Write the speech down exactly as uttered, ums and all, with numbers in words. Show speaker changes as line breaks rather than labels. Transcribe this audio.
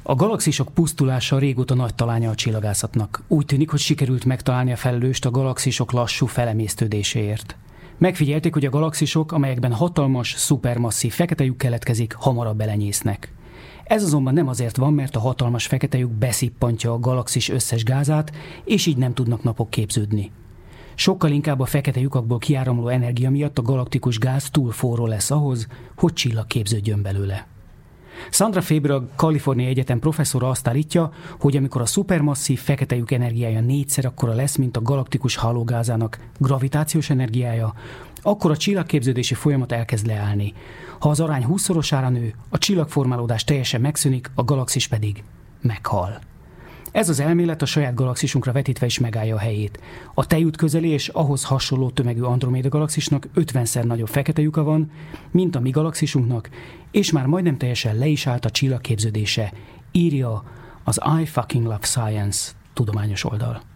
A galaxisok pusztulása régóta nagy talánya a csillagászatnak. Úgy tűnik, hogy sikerült megtalálni a felelőst a galaxisok lassú felemésztődéséért. Megfigyelték, hogy a galaxisok, amelyekben hatalmas, szupermasszív fekete lyuk keletkezik, hamarabb belenyésznek. Ez azonban nem azért van, mert a hatalmas fekete lyuk beszippantja a galaxis összes gázát, és így nem tudnak napok képződni. Sokkal inkább a fekete lyukakból kiáramló energia miatt a galaktikus gáz túl forró lesz ahhoz, hogy csillag képződjön belőle. Sandra Faber, a Kaliforniai Egyetem professzora azt állítja, hogy amikor a szupermasszív fekete lyuk energiája négyszer akkora lesz, mint a galaktikus hálógázának gravitációs energiája, akkor a csillagképződési folyamat elkezd leállni. Ha az arány húszszorosára nő, a csillagformálódás teljesen megszűnik, a galaxis pedig meghal. Ez az elmélet a saját galaxisunkra vetítve is megállja a helyét. A Tejút közeli és ahhoz hasonló tömegű Androméda galaxisnak ötvenszer nagyobb fekete lyuka van, mint a mi galaxisunknak, és már majdnem teljesen le is állt a csillagképződése, írja az I Fucking Love Science tudományos oldal.